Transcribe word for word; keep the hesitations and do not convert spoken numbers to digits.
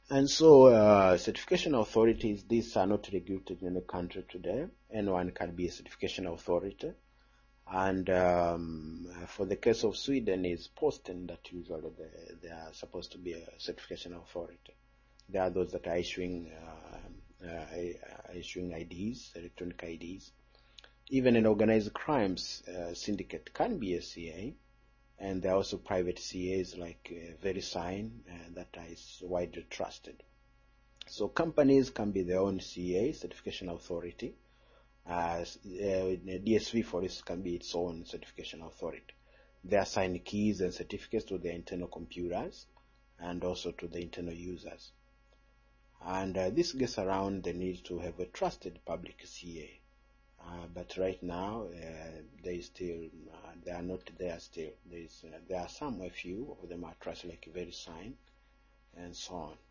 And so, uh, certification authorities, these are not regulated in the country today. Anyone can be a certification authority. And um, for the case of Sweden, is Posten that usually they, they are supposed to be a certification authority. There are those that are issuing uh, uh, issuing I Ds, electronic I Ds. Even an organized crimes uh, syndicate can be a C A. And there are also private C As like uh, VeriSign uh, that is widely trusted. So companies can be their own C A, certification authority. Uh, uh, D S V, for instance, can be its own certification authority. They assign keys and certificates to their internal computers and also to the internal users. And uh, this gets around the need to have a trusted public C A. Uh, but right now, uh, they still uh, they are not there. Still, there is uh, there are some, a few of them are trusted, like VeriSign, and so on.